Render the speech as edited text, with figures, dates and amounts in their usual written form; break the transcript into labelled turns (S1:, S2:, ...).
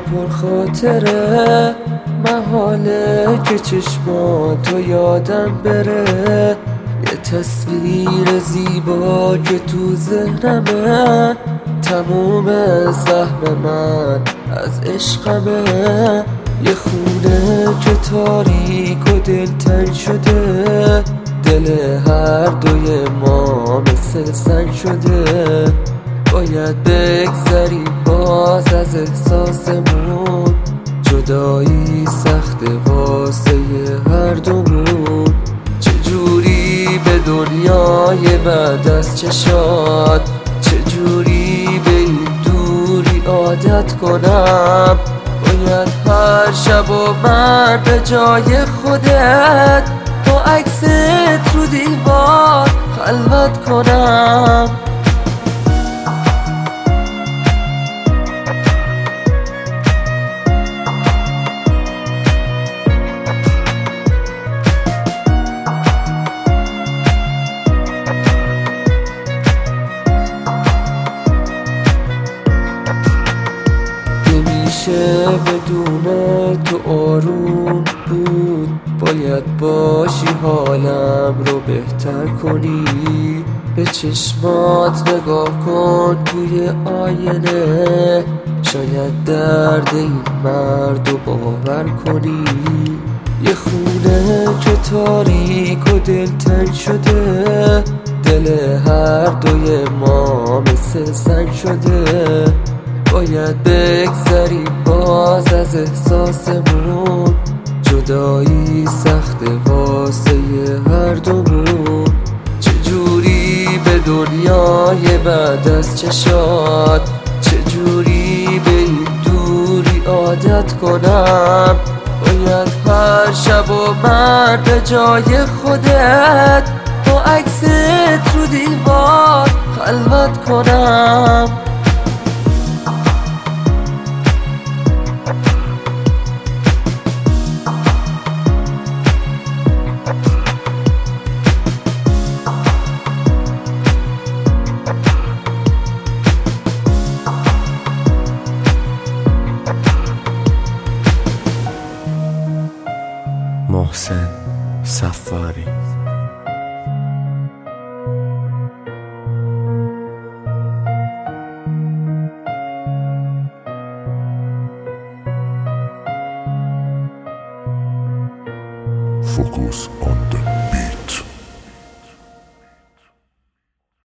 S1: پر خاطره، محاله که چشماتو یادم بره. یه تصویر زیبا که تو ذهنمه، تموم سهم من از عشقمه. یه خونه که تاریک و دلتنگ شده، دل هر دوی ما مثل سنگ شده. باید بگذریم باز از احساسمون، جدایی سخته واسه هر دومون. چجوری به دنیای بعد از چشات، چجوری به این دوری عادت کنم؟ باید هر شب و من به جای خودت با عکست رو دیوار خلوت کنم. نمیشه بدون تو آروم بود، باید باشی حالم رو بهتر کنی. به چشمات نگاه کن توی آینه، شاید درد این مرد رو باور کنی. یه خونه که تاریک و دلتنگ شده، دل هر دوی ما مثل سنگ شده. باید بگذریم باز از احساسمون، جدایی سخته واسه هر دومون. چجوری به دنیای بعد از چشات، چجوری به این دوری عادت کنم؟ باید هر شب و من به جای خودت با عکست رو دیوار خلوت کنم.
S2: محسن صفاری.
S3: Focus on